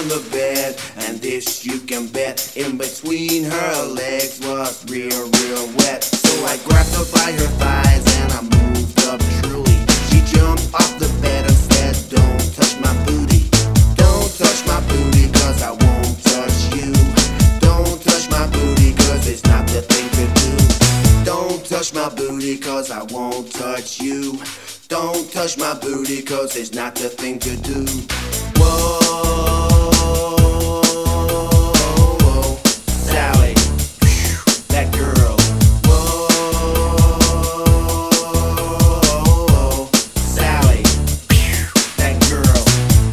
on the bed, and this you can bet, in between her legs was real wet. So I grabbed her by her thighs and I moved up truly. She jumped off the bed and said, "Don't touch my booty. Don't touch my booty, cause I won't touch you. Don't touch my booty, cause it's not the thing to do. Don't touch my booty, cause I won't touch you. Don't touch my booty, cause it's not the thing to do." Whoa, Sally, that girl. Whoa, Sally, that girl.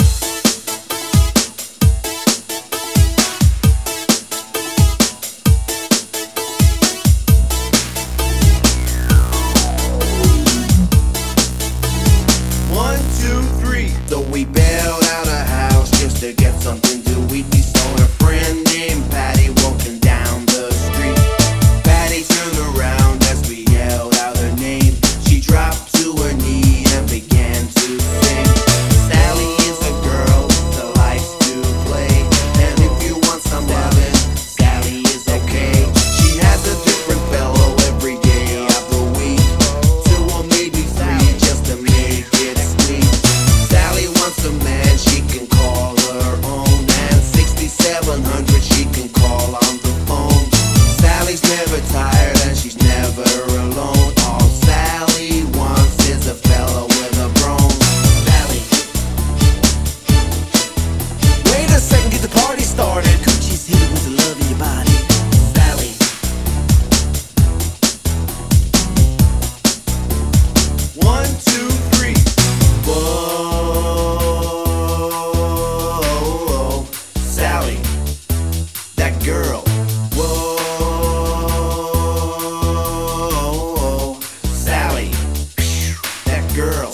One, two, three. Though we bailed out a house just to get something to eat, we saw a friend named Patty walking down the street. Patty turned around as we yelled out her name. She dropped to her knee and began to sing. Sally is a girl that likes to play, and if you want some loving, Sally is okay. She has a different fellow every day of the week, 2 or maybe 3 just to make it sweet. Sally wants a man she can call her own, and 6700 she can call on the phone. Sally's never tired and she's never alone. All Sally wants is a fella with a broom. Sally, wait a second, get the party started. Coochie's hit with the love in your body. Sally, 1, 2, 3. Whoa, Sally, that girl. Whoa, Sally, that girl.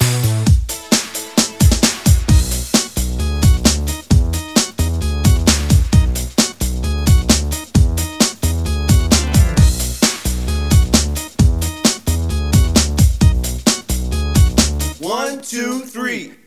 One, two, three.